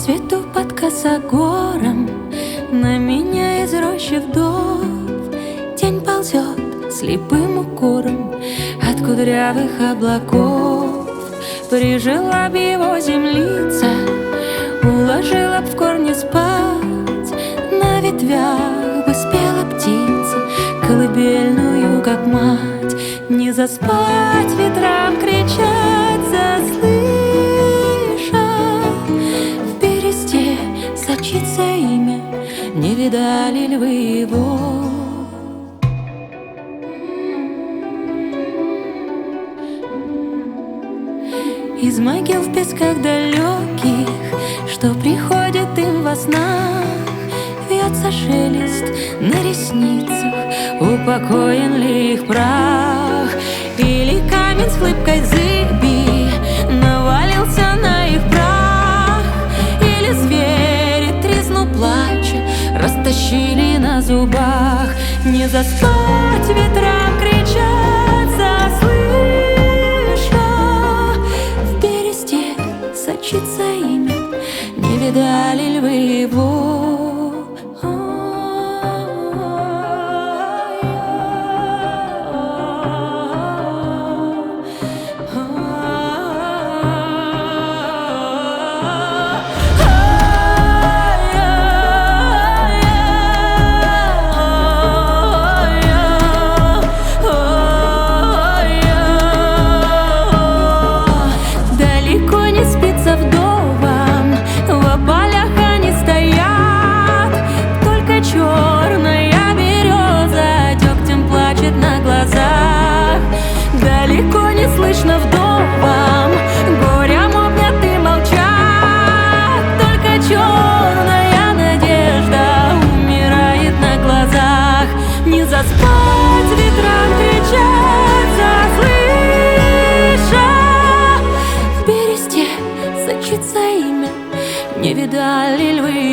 свету под косогором, на меня из рощи вдов тень ползет слепым укором от кудрявых облаков. Прижила б его землица, уложила б в корни спать, на ветвях бы спела птица колыбельную, как мать. Не заспать ветрам кричать, заслыша в бересте сочится имя, не видали ли вы его? Из могил в песках далеких, что приходит им во снах, вьется шелест на ресницах, упокоен ли их прах? Или камень с хлипкой зыби навалился на их прах? Или звери, треснув плача, растащили на зубах? Не заспать ветрам кричать, заслыша в бересте сочится имя, не видали ли вы его? Далеко не слышно вдовам, горям обняты молчат, только черная надежда умирает на глазах. Не заспать ветрам кричать, заслыша в бересте сочится имя, не видали ли вы